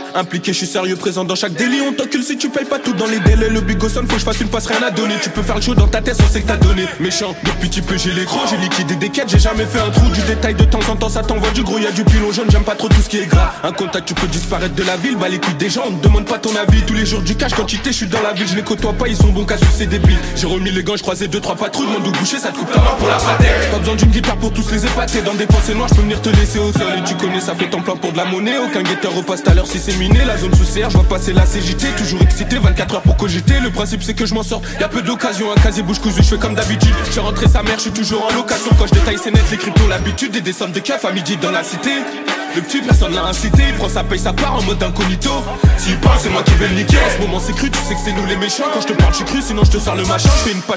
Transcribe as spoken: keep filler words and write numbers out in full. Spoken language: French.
Impliqué, je suis sérieux, présent dans chaque délit. On t'encule si tu payes pas tout dans les délais. Le big son, faut que je fasse une passe, rien à donner. Tu peux faire le show dans ta tête, on sait que t'as donné. Méchant, depuis petit peu j'ai les crocs. J'ai liquidé des quêtes, j'ai jamais fait un trou. Du détail de temps en temps, ça t'envoie du gros. Y'a du pilon jaune, j'aime pas trop tout ce qui est gras. Un contact, tu peux disparaître de la ville. Bah les couilles des gens, on ne demande pas ton avis. Tous les jours du cash, quantité, je suis dans la ville. Je les côtoie pas, ils sont bons qu'à sucer des billes. J'ai remis les gants, je croisé deux trois patrouilles. Mon dos bouché, ça te coupe ta main pour la patère. Pas besoin d'une guitare pour tous les épater. Dans des pensées noires, je peux venir te laisser au sol. Et tu connais, ça fait ton plan pour de la monnaie. Aucun guetteur repasse à l'heure si c'est miné. La zone sous C R, je vois passer la C J T. Toujours excité, vingt-quatre heures pour cogiter. Le principe c'est que je m'en sors, y'a peu d'occasion. Un casier bouche cousue, je fais comme d'habitude. J'ai rentré sa mère, je suis toujours en location. Quand je détaille c'est net, les cryptos l'habitude. Et des sommes de keuf à midi dans la cité. Le petit personne l'a incité, il prend sa paye, sa part en mode incognito. S'il parle c'est moi qui vais le niquer. En ce moment c'est cru, tu sais que c'est nous les méchants. Quand je te parle je suis cru, sinon je te sors le machin. Je fais une page